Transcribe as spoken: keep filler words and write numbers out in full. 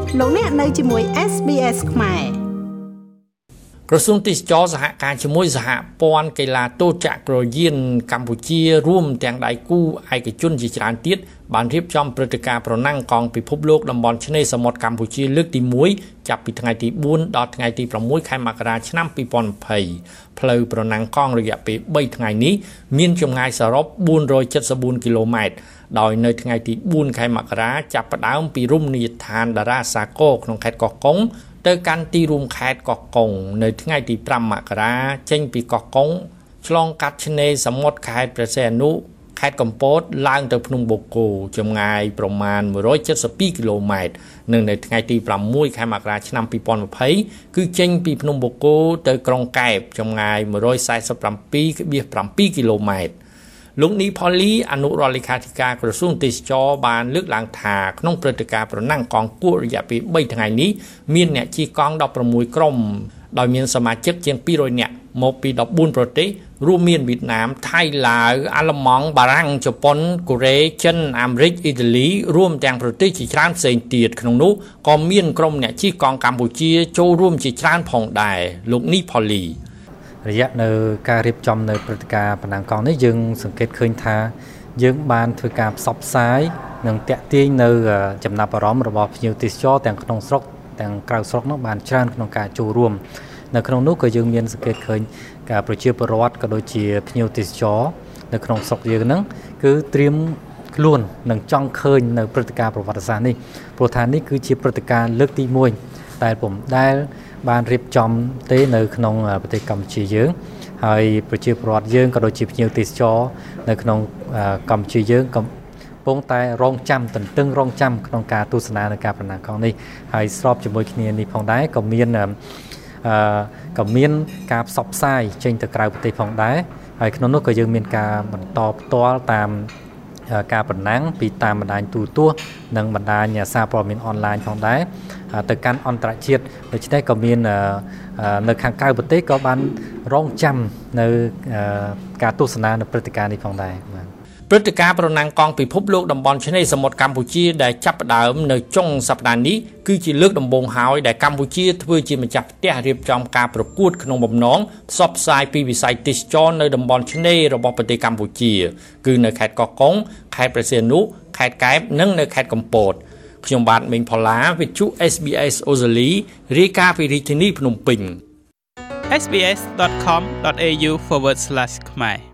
លោកអ្នកនៅជាមួយ เอส บี เอส ខ្មែរក្រសួងទេសចរសហការជាមួយសហព័ន្ធកីឡាទោចក្រយានកម្ពុជារួមទាំងដៃគូឯកជនជាច្រើនទៀតបានរៀបចំព្រឹត្តិការណ៍ប្រណាំងកង់ពិភពលោកតំបន់ឆ្នេរសមុទ្រកម្ពុជាលើកទីមួយចាប់ពីថ្ងៃទីបួនដល់ថ្ងៃទីប្រាំមួយខែមករាឆ្នាំពីរពាន់ยี่สิบផ្លូវប្រណាំងកង់រយៈពេលបីថ្ងៃនេះមានចម្ងាយសរុបបួនរយ칠십បួនគីឡូម៉ែត្រដោយនៅថ្ងៃទីបួនខែមករាចាប់ផ្ដើមពីរមណីយដ្ឋានតារាសាគរក្នុងខេត្តកោះកុងទៅកាន់ទីរួមខេត្តកោះកុងនៅថ្ងៃទីប្រាំមករាចេញពីកោះកុងឆ្លងកាត់ឆ្នេរសមុទ្រខេត្តព្រះសីហនុខេត្តកំពតឡើងទៅភ្នំបូកគោចម្ងាយប្រមាណmột trăm七mươi haiគីឡូម៉ែត្រនិងនៅថ្ងៃទីប្រាំមួយខែមករាឆ្នាំពីរពាន់ยี่สิบគឺចេញពីភ្នំបូកគោទៅក្រុងកែបចម្ងាយmột trăm bốn mươi bảyគីឡូម៉ែត្រលោកនីផូលីអនុរដ្ឋលេខាធិការក្រសួងទេសចរបានលើកឡើងថាក្នុងព្រឹត្តិការណ៍ប្រណាំងកង់គួររយៈពេលបីថ្ងៃនេះមានអ្នកជិះកង់ដប់ប្រាំមួយក្រុមដោយមានសមាជិកជាងពីររយនាក់មកពីដប់បួនប្រទេសរួមមានវៀតណាមថៃឡាវអាល្លឺម៉ង់បារាំងជប៉ុនកូរ៉េចិនអាមេរិកអ៊ីតាលីរួមទាំងប្រទេសជាច្រើនផ្សេងទៀតក្នុងនោះក៏មានក្រុមអ្នកជិះកង់កម្ពុជាចូលរួមជាច្រើនផងដែរលោកនីផូលីរយៈនៅការរៀបចំនៅព្រឹត្តិការណ៍ប្រណាំងកង់នេះយើងសង្កេតឃើញថាយើងបានធ្វើការផ្សព្វផ្សាយនិងតាក់ទាញនៅចំណាប់អារម្មណ៍របស់ភ្ញៀវទេសចរទាំងក្នុងស្រុកទាំងក្រៅស្រុកនោះបានច្រើនក្នុងការចូលរួមនៅក្នុងនោះក៏យើងមានសង្កេតឃើញការប្រជាពលរដ្ឋក៏ដូចជាភ្ញៀវទេសចរនៅក្នុងស្រុកយើងហ្នឹងគឺត្រៀមខ្លួននឹងចង់ឃើញនៅព្រឹត្តិការណ៍ប្រវត្តិសាស្ត្រនេះព្រោះថានេះគឺជាព្រឹត្តិការណ៍លើកទីមួយដែលពុំដែលបានរៀបចំទេនៅក្នុងប្រទេសកម្ពុជាយើងហើយប្រជាពលរដ្ឋយើងក៏ដូចជាភ្ញៀវទេសចរនៅក្នុងកម្ពុជាយើងកំពុងតែរងចាំទន្ទឹងរងចាំក្នុងការទស្សនានៃការប្រណាំងកង់នេះហើយស្របជាមួយគ្នានេះផងដែរក៏មានអឺក៏មានការផ្សព្វផ្សាយចេញទៅក្រៅប្រទេសផងដែរហើយក្នុងនោះក៏យើងមានការបន្តផ្ទាល់តាមការប្រណាំងពីតាមបណ្ដាញទូរទស្សន៍និងបណ្ដាញសារព័ត៌មានអនឡាញផងដែរទៅកាន់អន្តរជាតិដូច្នេះក៏មាននៅខាងក្រៅប្រទេសក៏បានរងចាំនៅការទស្សនានៅព្រឹត្តិការណ៍នេះផងដែរបាទព្រឹត្តិការណ៍ប្រណាំងកង់ពិភពលោកតំបន់ឆ្នេរសមុទ្រកម្ពុជាដែលចាប់ផ្ដើមនៅចុងសប្តាហ៍នេះគឺជាលើកដំបូងហើយដែលកម្ពុជាធ្វើជាម្ចាស់ផ្ទះរៀបចំការប្រកួតក្នុងបំណងផ្សព្វផ្សាយពីវិស័យទេសចរនៅតំបន់ឆ្នេររបស់ប្រទេសកម្ពុជាគឺនៅខេត្តកោះកុងខេត្តព្រះសីហនុខេត្តកែបនិងនៅខេត្តកំពតខ្ញុំបាទមេងផល្លាវិទ្យុ เอส บี เอส អូស្ត្រាលីរាយការណ៍ពីរាជធានីភ្នំពេញเอส บี เอส ดอท คอม ดอท เอ ยู forward slash ខ្មែរ